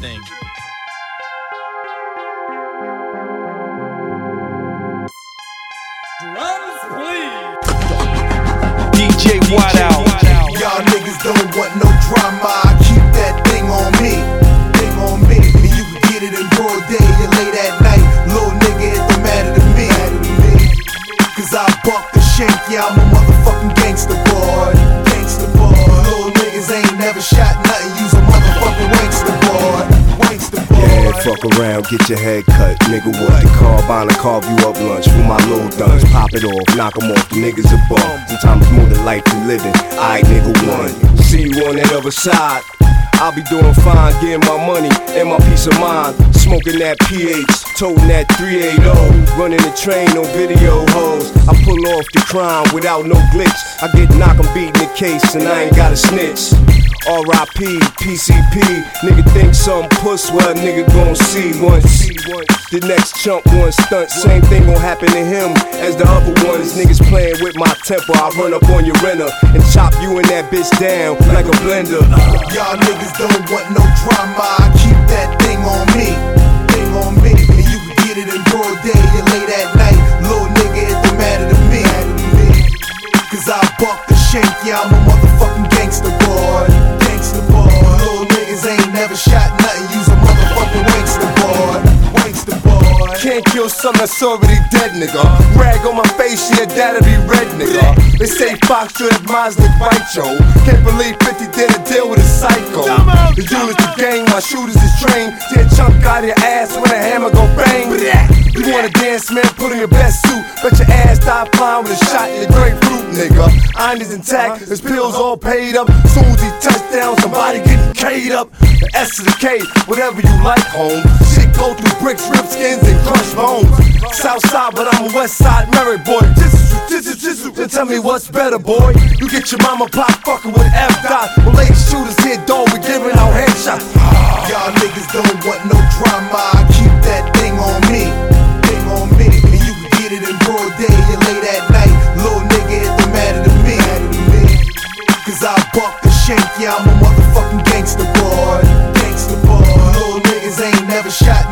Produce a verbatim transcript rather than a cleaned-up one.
everything. Drums, please. D J Whiteout. Y'all niggas don't want no drama. I keep that thing on me, thing on me. And you can get it in broad day or late at night. Little nigga, it don't matter to me. Cause I buck the shank, yeah, I'm a motherfucking gangster boy. Gangster boy. Little niggas ain't never shot nothing. Use a motherfucking wankster boy. Wankster boy. Yeah, fuck around, get your head cut. Nigga, what? The carbine to carve you up lunch for my little thuns. Pop it off, knock 'em off, the niggas a bum. Sometimes more than life to living. Aight, nigga, one. See you on that other side. I'll be doing fine, getting my money and my peace of mind. Smoking that P H, toting that three eighty, running the train on video hoes. I pull off the crime without no glitch. I get knocked, I'm beating the case, and I ain't got a snitch. R I P, P C P, nigga think something puss, well a nigga gon' see once. The next chump one stunt, same thing gon' happen to him as the other ones. Niggas playing with my temper, I run up on your renter and chop you and that bitch down like a blender. Y'all niggas don't want no drama. I keep that thing on me, thing on me. And you can get it in broad day or late at night. Little nigga, it don't matter to me. Cause I buck the shank, yeah, I'm a motherfucking gangster boy. Gangster boy. Little niggas ain't never shot nothing. Use a motherfucking wankster boy. Wankster boy. Can't kill something that's already dead, nigga. Rag on my face, yeah, that'll be red, nigga. They say Fox should have Mosley right, yo. Can't believe fifty did a deal with a psycho. The units the gang, my shooters is trained. Tear a chunk out of your ass when a hammer go bang. You wanna dance, man, put on your best suit. Bet your ass stop flying with a shot in your grapefruit, nigga. Iron is intact, his pills all paid up. Soon as he touchdown, somebody getting K'd up. The S to the K, whatever you like, home. Shit go through bricks, rip skins, and crushed bones. South side, but I'm a west side merit boy. Then tell me what's better, boy. You get your mama pop fucking with F dot. When late shooters hit, dog, we giving out headshots. Y'all niggas don't want no drama. I keep that thing on me, thing on me. And you can get it in broad day or late at night. Little nigga, it don't matter to me. Cause I buck the shank, yeah, I'm a motherfucking gangster boy. Gangster boy. Little niggas ain't never shot